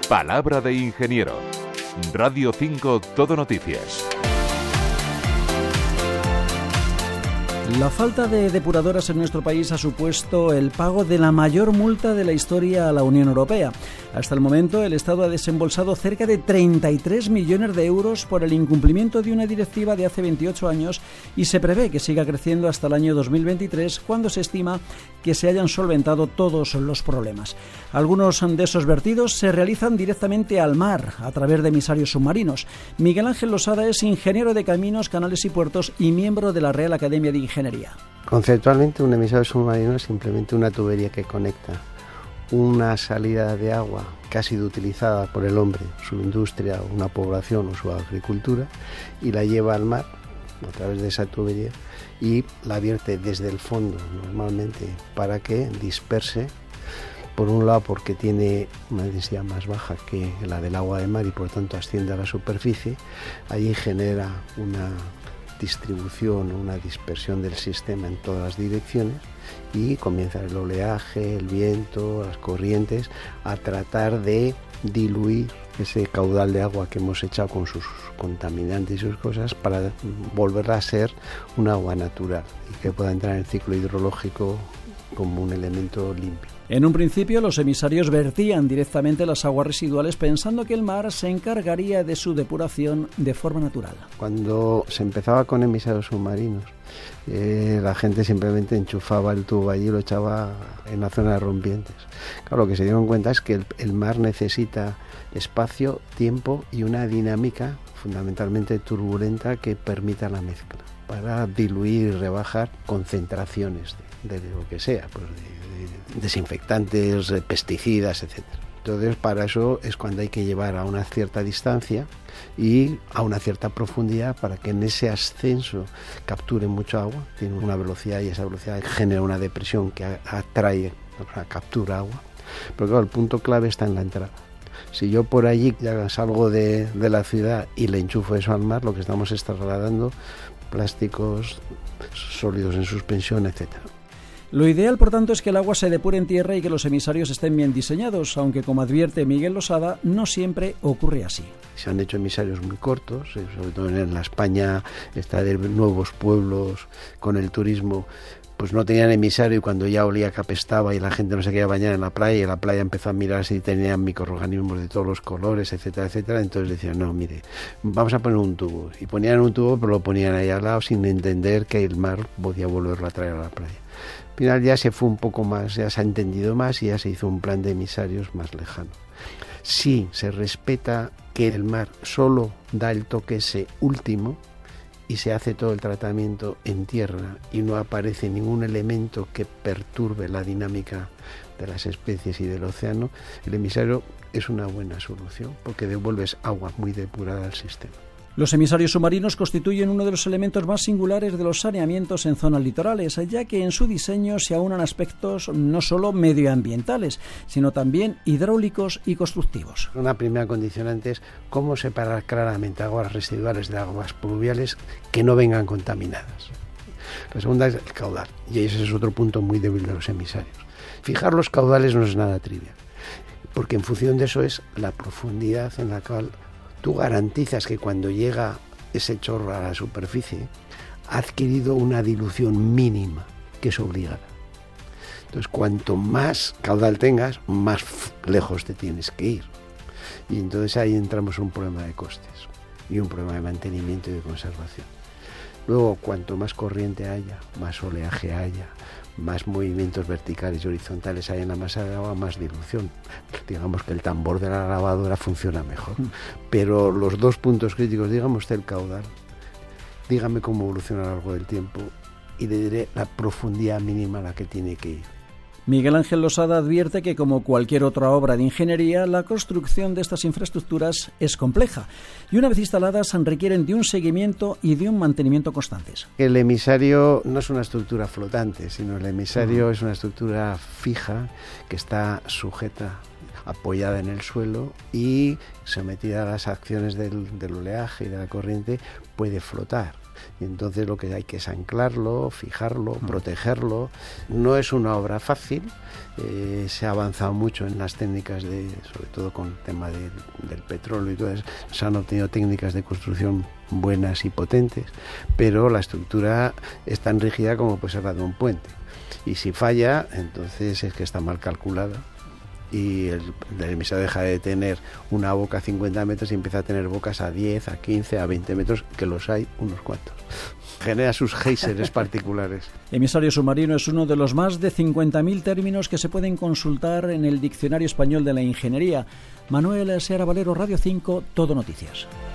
Palabra de ingeniero. Radio 5 Todo Noticias. La falta de depuradoras en nuestro país ha supuesto el pago de la mayor multa de la historia a la Unión Europea. Hasta el momento, el Estado ha desembolsado cerca de 33 millones de euros por el incumplimiento de una directiva de hace 28 años y se prevé que siga creciendo hasta el año 2023, cuando se estima que se hayan solventado todos los problemas. Algunos de esos vertidos se realizan directamente al mar, a través de emisarios submarinos. Miguel Ángel Losada es ingeniero de caminos, canales y puertos y miembro de la Real Academia de Ingeniería. Conceptualmente, un emisario submarino es simplemente una tubería que conecta una salida de agua que ha sido utilizada por el hombre, su industria, una población o su agricultura, y la lleva al mar a través de esa tubería y la vierte desde el fondo normalmente para que disperse, por un lado porque tiene una densidad más baja que la del agua de mar y por tanto asciende a la superficie. Allí genera una distribución, una dispersión del sistema en todas las direcciones y comienza el oleaje, el viento, las corrientes a tratar de diluir ese caudal de agua que hemos echado con sus contaminantes y sus cosas para volverla a ser un agua natural y que pueda entrar en el ciclo hidrológico como un elemento limpio. En un principio, los emisarios vertían directamente las aguas residuales pensando que el mar se encargaría de su depuración de forma natural. Cuando se empezaba con emisarios submarinos, la gente simplemente enchufaba el tubo allí y lo echaba en la zona de rompientes. Claro, lo que se dieron cuenta es que el mar necesita espacio, tiempo y una dinámica fundamentalmente turbulenta que permita la mezcla para diluir y rebajar concentraciones de lo que sea, pues de desinfectantes, pesticidas, etcétera. Entonces, para eso es cuando hay que llevar a una cierta distancia y a una cierta profundidad para que en ese ascenso capture mucho agua. Tiene una velocidad y esa velocidad genera una depresión que atrae, o sea, captura agua. Pero claro, el punto clave está en la entrada. Si yo por allí ya salgo de la ciudad y le enchufo eso al mar, lo que estamos es trasladando plásticos, sólidos en suspensión, etcétera. Lo ideal, por tanto, es que el agua se depure en tierra y que los emisarios estén bien diseñados, aunque, como advierte Miguel Losada, no siempre ocurre así. Se han hecho emisarios muy cortos, sobre todo en la España está de nuevos pueblos con el turismo, pues no tenían emisario y cuando ya olía que apestaba y la gente no se quería bañar en la playa y la playa empezó a mirar si tenían microorganismos de todos los colores, etcétera, etcétera, entonces decían, no, mire, vamos a poner un tubo. Y ponían un tubo, pero lo ponían ahí al lado sin entender que el mar podía volverlo a traer a la playa. Al final ya se fue un poco más, ya se ha entendido más y ya se hizo un plan de emisarios más lejano. Sí, se respeta que el mar solo da el toque ese último y se hace todo el tratamiento en tierra y no aparece ningún elemento que perturbe la dinámica de las especies y del océano, el emisario es una buena solución porque devuelves agua muy depurada al sistema. Los emisarios submarinos constituyen uno de los elementos más singulares de los saneamientos en zonas litorales, ya que en su diseño se aunan aspectos no solo medioambientales, sino también hidráulicos y constructivos. Una primera condicionante es cómo separar claramente aguas residuales de aguas pluviales que no vengan contaminadas. La segunda es el caudal, y ese es otro punto muy débil de los emisarios. Fijar los caudales no es nada trivial, porque en función de eso es la profundidad en la cual tú garantizas que cuando llega ese chorro a la superficie ha adquirido una dilución mínima que es obligada. Entonces, cuanto más caudal tengas, más lejos te tienes que ir. Y entonces ahí entramos en un problema de costes y un problema de mantenimiento y de conservación. Luego, cuanto más corriente haya, más oleaje haya, más movimientos verticales y horizontales hay en la masa de agua, más dilución. Digamos que el tambor de la lavadora funciona mejor. Pero los dos puntos críticos, dígame usted el caudal, dígame cómo evoluciona a lo largo del tiempo y le diré la profundidad mínima a la que tiene que ir. Miguel Ángel Losada advierte que, como cualquier otra obra de ingeniería, la construcción de estas infraestructuras es compleja y, una vez instaladas, requieren de un seguimiento y de un mantenimiento constantes. El emisario no es una estructura flotante, sino el emisario es una estructura fija que está sujeta, apoyada en el suelo y sometida a las acciones del oleaje y de la corriente, puede flotar. Y entonces lo que hay que es anclarlo, fijarlo, protegerlo. No es una obra fácil. Se ha avanzado mucho en las técnicas sobre todo con el tema del petróleo y todo eso. Se han obtenido técnicas de construcción buenas y potentes, pero la estructura es tan rígida como puede ser la de un puente. Y si falla, entonces es que está mal calculada. Y el emisario deja de tener una boca a 50 metros y empieza a tener bocas a 10, a 15, a 20 metros, que los hay unos cuantos. Genera sus géiseres particulares. Emisario submarino es uno de los más de 50.000 términos que se pueden consultar en el Diccionario Español de la Ingeniería. Manuel Seara Valero, Radio 5, Todo Noticias.